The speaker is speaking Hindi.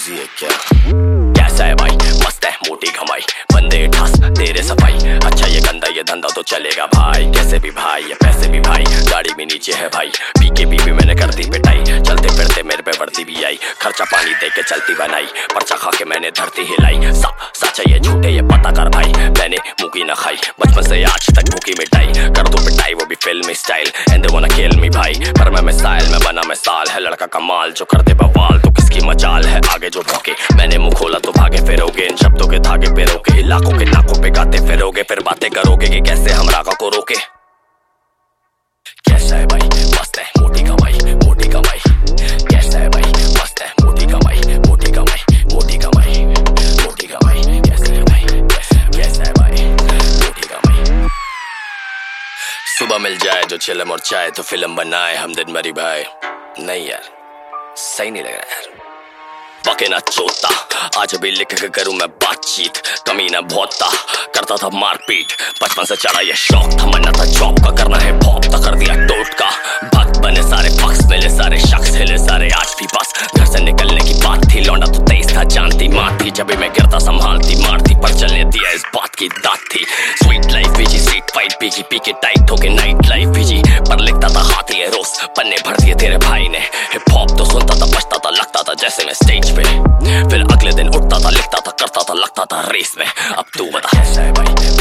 बिजी है क्या? कैसा है भाई? मस्त है मोटी कमाई, बंदे ठास तेरे सफाई। अच्छा ये गंदा ये धंधा तो चलेगा भाई, कैसे भी भाई ये पैसे भी भाई। गाड़ी भी नीचे है भाई, पी के भी मैंने कर दी पिटाई। चलते फिरते मेरे पे वर्दी भी आई, खर्चा पानी दे के चलती बनाई। पर्चा खा के मैंने धरती हिलाई। सच है ये झूठे ये पता कर भाई, मैंने मुकी न खाई। बचपन से आज तक भूखी मिटाई, कर दो पिटाई वो भी फिल्मी स्टाइल। एंड दे वांना किल मी भाई, पर मैं मिसाइल में बना मिसाल है। लड़का कमाल जो कर दे बवाल, तो किसकी मजाल है आगे जो भौंके। मैंने मुंह खोला तो भागे फिरोगे, इन शब्दों के धागे पे रोके। इलाकों के नाकों पे गाते फिरोगे, फिर बातें करोगे कि कैसे हम रागा को रोके। कैसा है भाई? मस्त है मोटी कमाई, मोटी कमाई। कैसा है भाई? मस्त है मोटी कमाई, मोटी कमाई, मोटी कमाई, मोटी कमाई। कैसा है भाई? कैसा है भाई? मोटी कमाई। सुबह मिल जाए जो चिलम और चाय, तो फिल्म बनाए हम दिन भरी भाई। नहीं यार सही नहीं लग रहा यार। पके ना चोता आज भी लिख के करूं मैं बातचीत, कमीना बहुत था करता था मारपीट। बचपन से चढ़ा ये शौक था, मन्ना था जॉब का, करना है पॉप तो कर दिया टोट का। भक्त बने सारे पक्ष, मिले सारे शख्स, हिले सारे आज भी बस। घर से निकलने की बात थी, लौंडा तो तेज था जानती मात थी। जब भी मैं गिरता संभालती मारती, पर चलने दिया इस बात की दात थी। Sweet life busy, seat fight busy, पी के टाइट होके नाइट लाइफ बीजी। पर लिखता था हाथी है रोज, पन्ने भर दिए तेरे भाई ने। हिप हॉप तो सुनता था, बचता था, लगता था जैसे मैं स्टेज पे। फिर अगले दिन उठता था, लिखता था, करता था, लगता था रेस में। अब तू बता कैसा है भाई?